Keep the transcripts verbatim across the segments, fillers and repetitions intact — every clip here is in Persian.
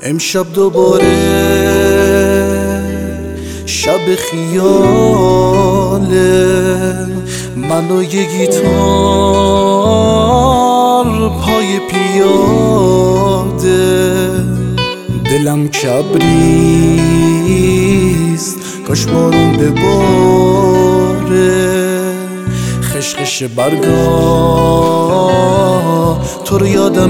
امشب دوباره شب خیاله، من و یه گیتار پای پیاده. دلم کبریست کاش بارون بباره، خشخش برگا تو رو یادم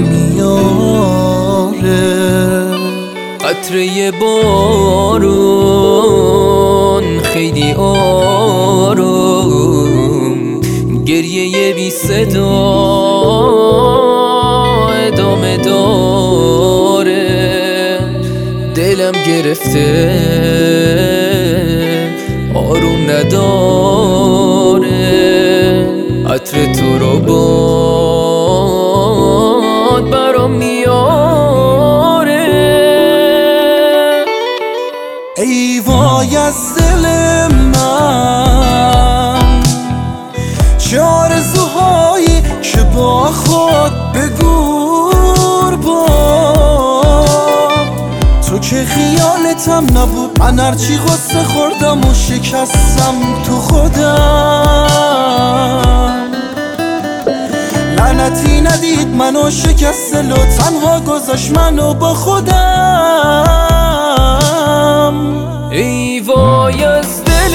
میاره. قطره بارون خیلی آروم، گریه بی صدا ادامه داره. دلم گرفته آروم نداره، عطر تو رو باد برام میاره. ای وای از دل من، چه آرزوهایی که با خود بگور با تو که خیالتم نبود. من هرچی غصه خوردم و شکستم تو خودم، لعنتی ندید منو شکست دل و تنها گذاشت منو با خودم. ای وای از دل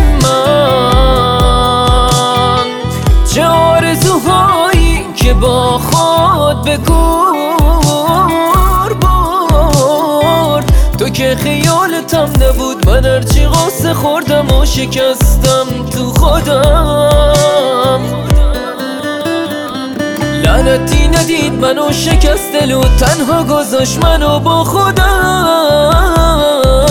من، چه آرزوهایی که با خود به گور برد. تو که خیالتم نبود، من هرچی غصه خوردم و شکستم تو خودم. لعنتی ندید منو شکست دل و تنها گذاشت منو با خودم.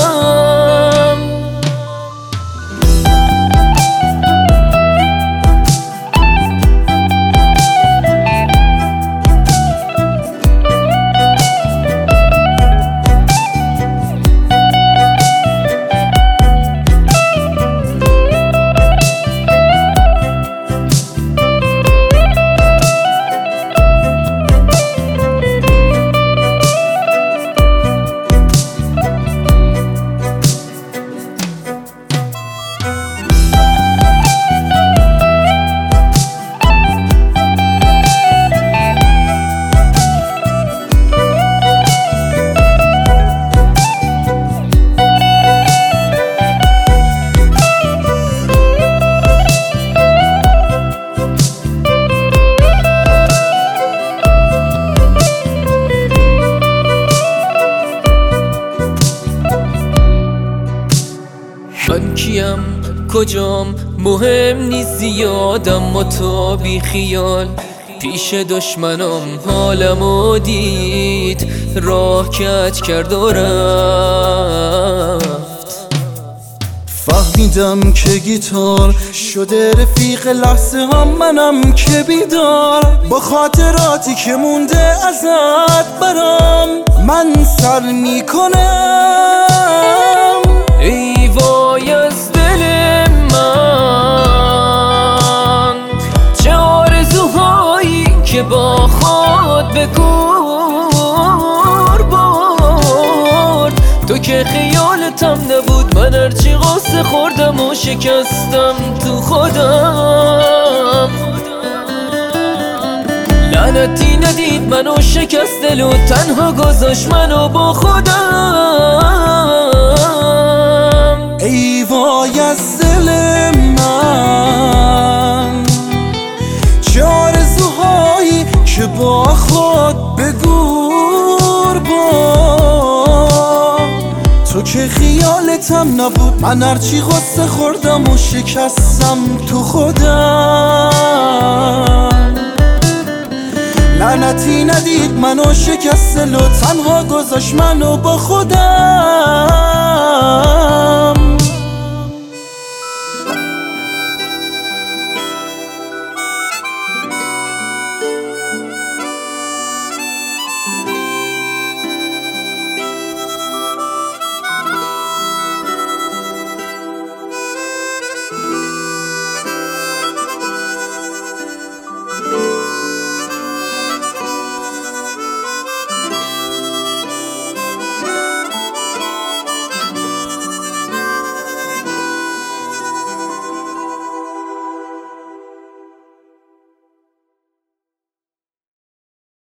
من کیم کجام مهم نیست زیادم و تو بی خیال. پیش دشمنم حالمو دید، راه کج کرد و رفت. فهمیدم که گیتار شده رفیق لحظه هم، منم که بیدار با خاطراتی که مونده ازت برام من سر میکنم. ای وای از دل من، چه آرزوهایی که با خود به گور برد. تو که خیالتم نبود، من هرچی غصه خوردم و شکستم تو خودم. لعنتی ندید منو شکست دل و تنها گذاشت منو با خودم. ای وای از دل من، چه آرزوهایی که با خود به گور برد. تو که خیالتم نبود، من هرچی غصه خوردم و شکستم تو خودم. لعنتی ندید منو شکست دل و تنها گذاشت منو با خودم.